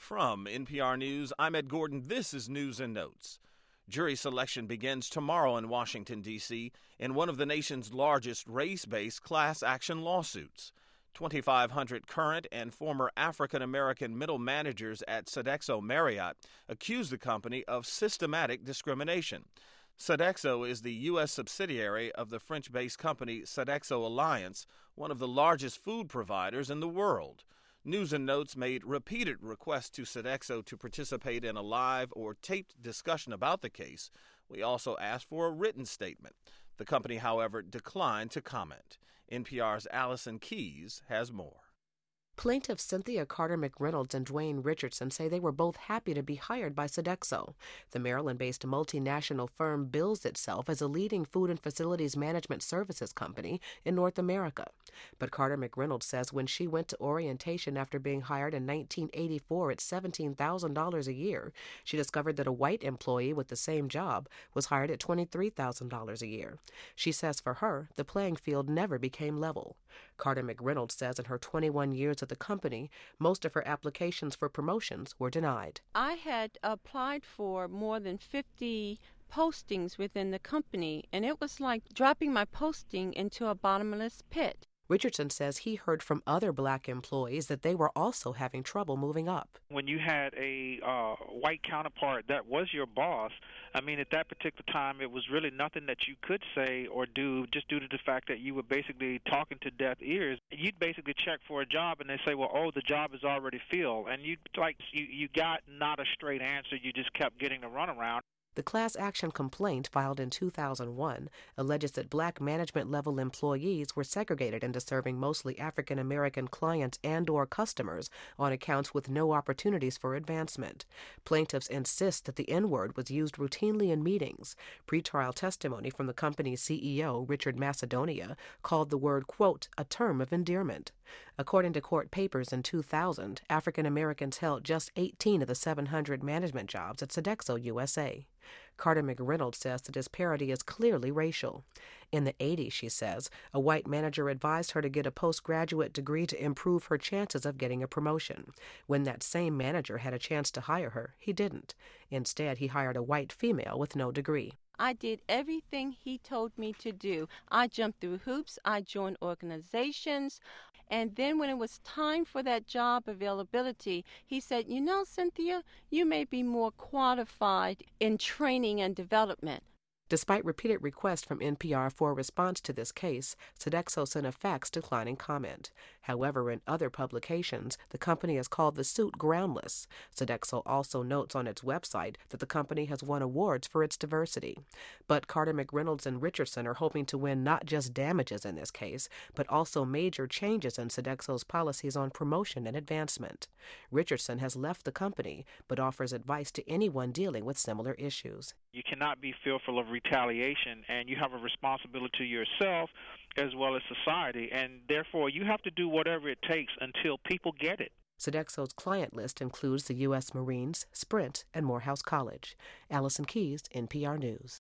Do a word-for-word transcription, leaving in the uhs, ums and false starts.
From N P R News, I'm Ed Gordon. This is News and Notes. Jury selection begins tomorrow in Washington, D C in one of the nation's largest race-based class action lawsuits. twenty-five hundred current and former African-American middle managers at Sodexo Marriott accuse the company of systematic discrimination. Sodexo is the U S subsidiary of the French-based company Sodexo Alliance, one of the largest food providers in the world. News and Notes made repeated requests to Sodexo to participate in a live or taped discussion about the case. We also asked for a written statement. The company, however, declined to comment. N P R's Allison Keyes has more. Plaintiffs Cynthia Carter McReynolds and Dwayne Richardson say they were both happy to be hired by Sodexo. The Maryland-based multinational firm bills itself as a leading food and facilities management services company in North America. But Carter McReynolds says when she went to orientation after being hired in nineteen eighty-four at seventeen thousand dollars a year, she discovered that a white employee with the same job was hired at twenty-three thousand dollars a year. She says for her, the playing field never became level. Carter McReynolds says in her twenty-one years at the company, most of her applications for promotions were denied. I had applied for more than fifty postings within the company, and it was like dropping my posting into a bottomless pit. Richardson says he heard from other black employees that they were also having trouble moving up. When you had a uh, white counterpart that was your boss, I mean, at that particular time, it was really nothing that you could say or do just due to the fact that you were basically talking to deaf ears. You'd basically check for a job, and they say, well, oh, the job is already filled. And you like you, you got not a straight answer. You just kept getting a runaround. The class action complaint filed in two thousand one alleges that black management-level employees were segregated into serving mostly African-American clients and or customers on accounts with no opportunities for advancement. Plaintiffs insist that the N-word was used routinely in meetings. Pretrial testimony from the company's C E O, Richard Macedonia, called the word, quote, a term of endearment. According to court papers in two thousand, African-Americans held just eighteen of the seven hundred management jobs at Sodexo U S A. Carter McReynolds says the disparity is clearly racial. In the eighties, she says, a white manager advised her to get a postgraduate degree to improve her chances of getting a promotion. When that same manager had a chance to hire her, he didn't. Instead, he hired a white female with no degree. I did everything he told me to do. I jumped through hoops. I joined organizations. And then when it was time for that job availability, he said, you know, Cynthia, you may be more qualified in training and development. Despite repeated requests from N P R for a response to this case, Sodexo sent a fax declining comment. However, in other publications, the company has called the suit groundless. Sodexo also notes on its website that the company has won awards for its diversity. But Carter McReynolds and Richardson are hoping to win not just damages in this case, but also major changes in Sodexo's policies on promotion and advancement. Richardson has left the company, but offers advice to anyone dealing with similar issues. You cannot be fearful of retaliation, and you have a responsibility to yourself as well as society, and therefore you have to do whatever it takes until people get it. Sodexo's client list includes the U S Marines, Sprint, and Morehouse College. Allison Keyes, N P R News.